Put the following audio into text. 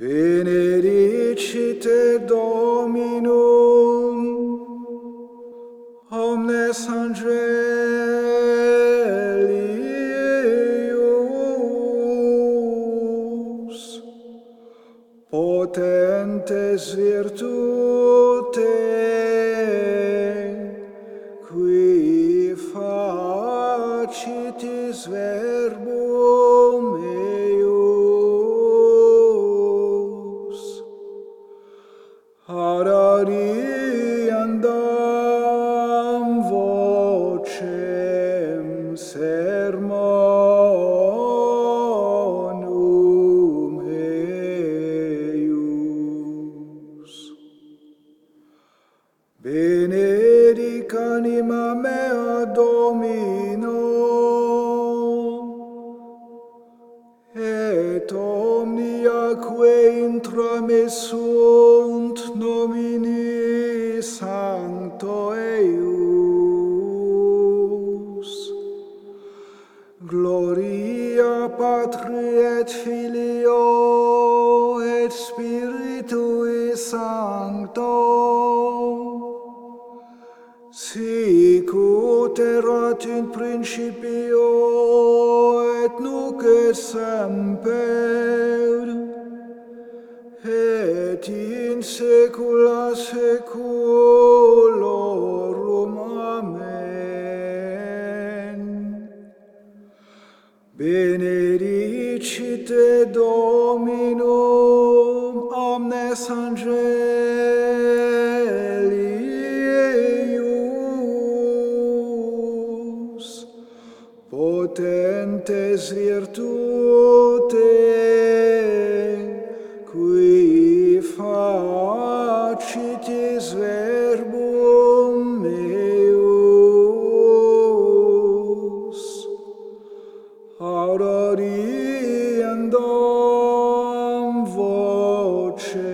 Benedicite Dominum, omnes angelius, potentes virtute, qui facitis verbum eius, adariandam vocem sermonum eius. Benedic anima mea Domino, et omniaque intrame sunt nomini Sancto eius. Gloria Patri et Filio et Spiritui Sancto, sic ut erat in principio et nunc et semper, et in saecula saeculorum. Amen. Benedicite Dominum omnes angelius, potentes virtute, qui facitis verbum eius, adariandam vocem